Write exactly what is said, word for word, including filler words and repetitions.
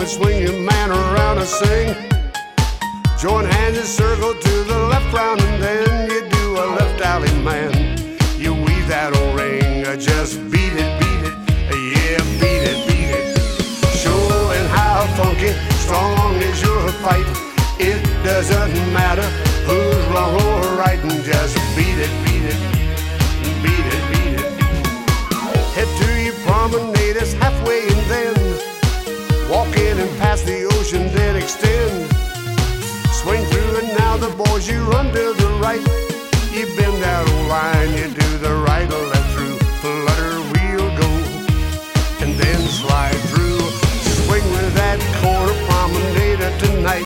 moment, swing your man around and sing. Join hands and circle to the left round, and then you do a left alley man. You weave that old ring, just beat it, beat it, yeah, beat it, beat it. Showing how funky, strong is your fight. It doesn't matter who's wrong or right, and just beat it, beat it, beat it, beat it. Head to your promenade, it's halfway, and then walk in and past the ocean, then extend. Swing through and now the boys, you run to the right.